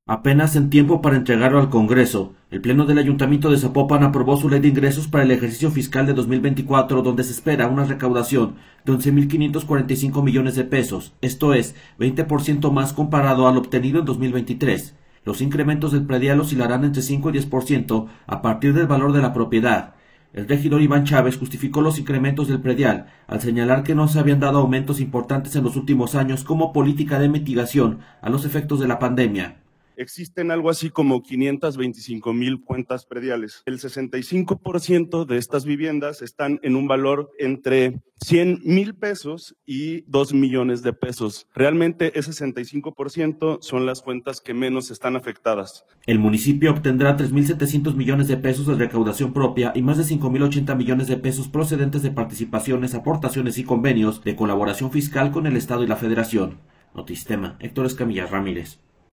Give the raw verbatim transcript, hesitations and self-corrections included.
Apenas en tiempo para entregarlo al Congreso, el Pleno del Ayuntamiento de Zapopan aprobó su Ley de Ingresos para el ejercicio fiscal de dos mil veinticuatro, donde se espera una recaudación de once mil quinientos cuarenta y cinco millones de pesos, esto es, veinte por ciento más comparado al obtenido en dos mil veintitrés. Los incrementos del predial oscilarán entre cinco y diez por ciento a partir del valor de la propiedad. El regidor Iván Chávez justificó los incrementos del predial al señalar que no se habían dado aumentos importantes en los últimos años como política de mitigación a los efectos de la pandemia. Existen algo así como quinientas veinticinco mil cuentas prediales. El sesenta y cinco por ciento de estas viviendas están en un valor entre cien mil pesos y dos millones de pesos. Realmente ese sesenta y cinco por ciento son las cuentas que menos están afectadas. El municipio obtendrá tres mil setecientos millones de pesos de recaudación propia y más de cinco mil ochenta millones de pesos procedentes de participaciones, aportaciones y convenios de colaboración fiscal con el Estado y la Federación. Notisistema, Héctor Escamilla Ramírez.